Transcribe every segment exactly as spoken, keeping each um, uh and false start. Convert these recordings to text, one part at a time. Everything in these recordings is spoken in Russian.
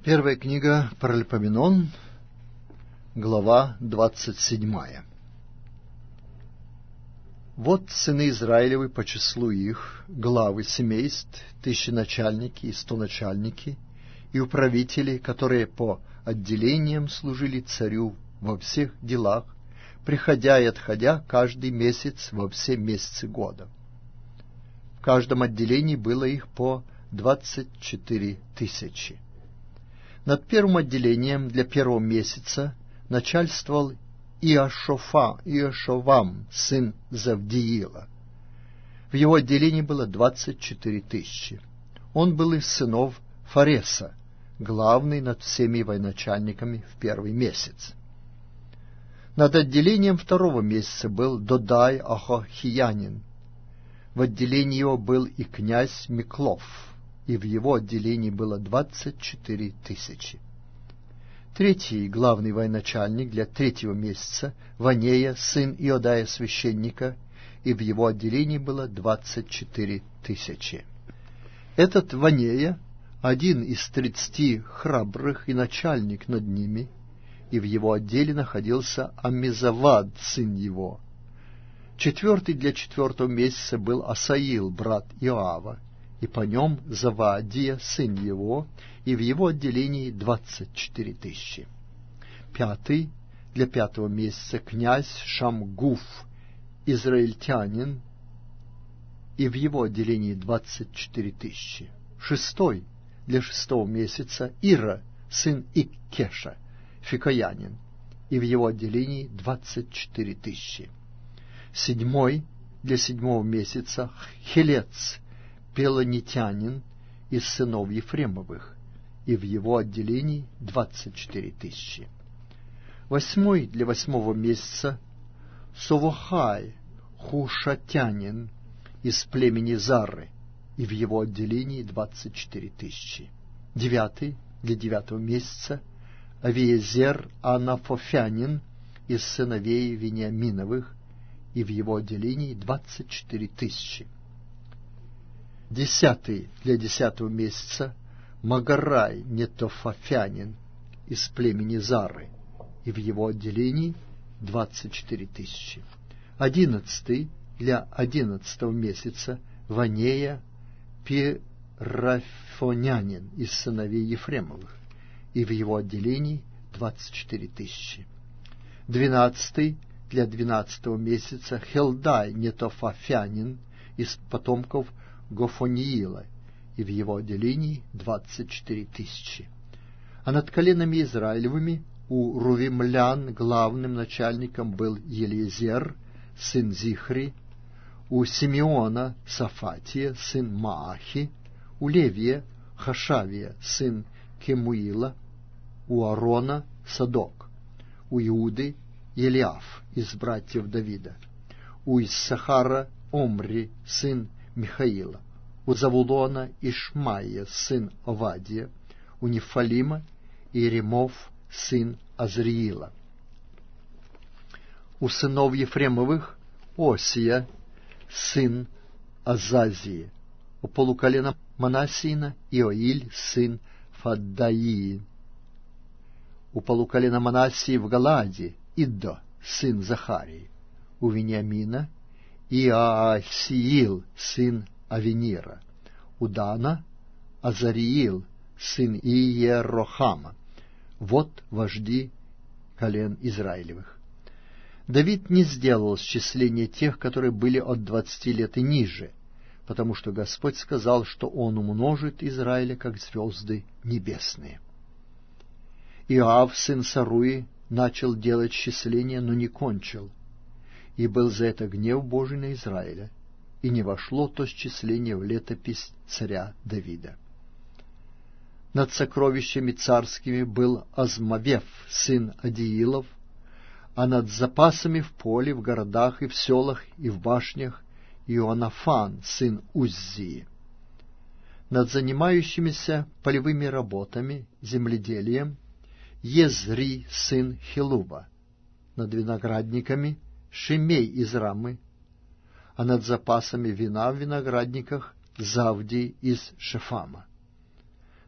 Первая книга Паралипоменон, глава двадцать седьмая. Вот сыны Израилевы по числу их, главы семейств, тысяченачальники и стоначальники, и управители, которые по отделениям служили царю во всех делах, приходя и отходя каждый месяц во все месяцы года. В каждом отделении было их по двадцать четыре тысячи. Над первым отделением для первого месяца начальствовал Иошофа, Иошовам, сын Завдиила. В его отделении было двадцать четыре тысячи. Он был из сынов Фареса, главный над всеми военачальниками в первый месяц. Над отделением второго месяца был Додай Ахохиянин. В отделении его был и князь Миклов, и в его отделении было двадцать четыре тысячи. Третий главный военачальник для третьего месяца Ванея, сын Иодая священника, и в его отделении было двадцать четыре тысячи. Этот Ванея один из тридцати храбрых и начальник над ними, и в его отделе находился Аммизавад, сын его. Четвертый для четвертого месяца был Асаил, брат Иоава, и по нем Завадия, сын его, и в его отделении двадцать четыре тысячи. Пятый для пятого месяца князь Шамгуф, израильтянин, и в его отделении двадцать четыре тысячи. Шестой для шестого месяца Ира, сын Иккеша, фикоянин, и в его отделении двадцать четыре тысячи. Седьмой для седьмого месяца Хелец, пелонитянин, из сынов Ефремовых, и в его отделении двадцать четыре тысячи. Восьмой для восьмого месяца Совохай, хушатянин, из племени Зары, и в его отделении двадцать четыре тысячи. Девятый для девятого месяца Авиезер Анафофянин, из сыновей Вениаминовых, и в его отделении двадцать четыре тысячи. Десятый для десятого месяца Магарай Нетофафянин, из племени Зары, и в его отделении двадцать четыре тысячи. Одиннадцатый для одиннадцатого месяца Ванея Пирафонянин, из сыновей Ефремовых, и в его отделении двадцать четыре тысячи. Двенадцатый для двенадцатого месяца Хелдай Нетофафянин, из потомков Гофониила, и в его отделении двадцать четыре тысячи. А над коленами Израилевыми у рувимлян главным начальником был Елизер, сын Зихри, у Симеона Сафатия, сын Маахи, у Левия Хашавия, сын Кемуила, у Аарона Садок, у Иуды Елиаф из братьев Давида, у Иссахара Омри, сын Михаила, у Завулона Ишмаия, сын Овадия, у Нефалима Иеремов, сын Азриила. У сынов Ефремовых Осия, сын Азазии, у полуколена Манассиина Иоиль, сын Фаддаии, у полуколена Манассии в Галааде Иддо, сын Захарии, у Вениамина Иаасиил, сын Авенира, у Дана Азариил, сын Иерохама. Вот вожди колен Израилевых. Давид не сделал счисления тех, которые были от двадцати лет и ниже, потому что Господь сказал, что Он умножит Израиля, как звезды небесные. Иоав, сын Саруи, начал делать счисления, но не кончил, и был за это гнев Божий на Израиля, и не вошло то счисление в летопись царя Давида. Над сокровищами царскими был Азмавев, сын Адиилов, а над запасами в поле, в городах и в селах и в башнях Иоаннафан, сын Уззии. Над занимающимися полевыми работами, земледелием, Езри, сын Хилува, над виноградниками Шимей из Рамы, а над запасами вина в виноградниках Завдий из Шефама.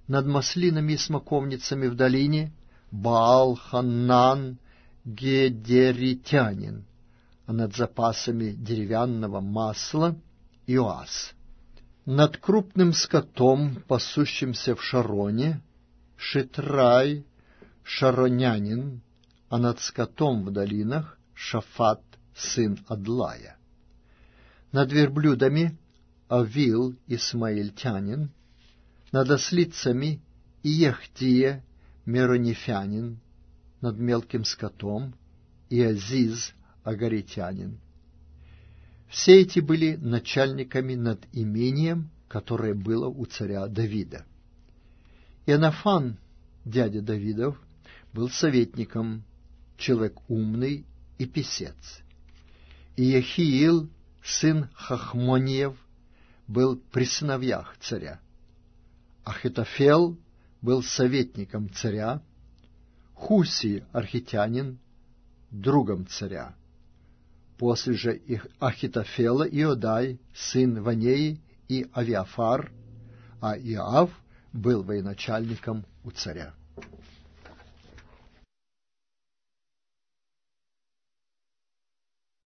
над маслинами и смоковницами в долине Баал-Ханан Гедеритянин, а над запасами деревянного масла Иоас. Над крупным скотом, пасущимся в Шароне, Шитрай Шаронянин, а над скотом в долинах Шафат, сын Адлая. Над верблюдами Авил Исмаильтянин, над ослицами Иехтия Меронифянин, над мелким скотом Иазиз Агаритянин. Все эти были начальниками над имением, которое было у царя Давида. Ионафан, дядя Давидов, был советником, человек умный и писец. Иехиил, сын Хахмониев, был при сыновьях царя. Ахитофел был советником царя, Хуси, архитянин, другом царя. После же Ахитофела Иодай, сын Ванеи, и Авиафар, а Иоав был военачальником у царя.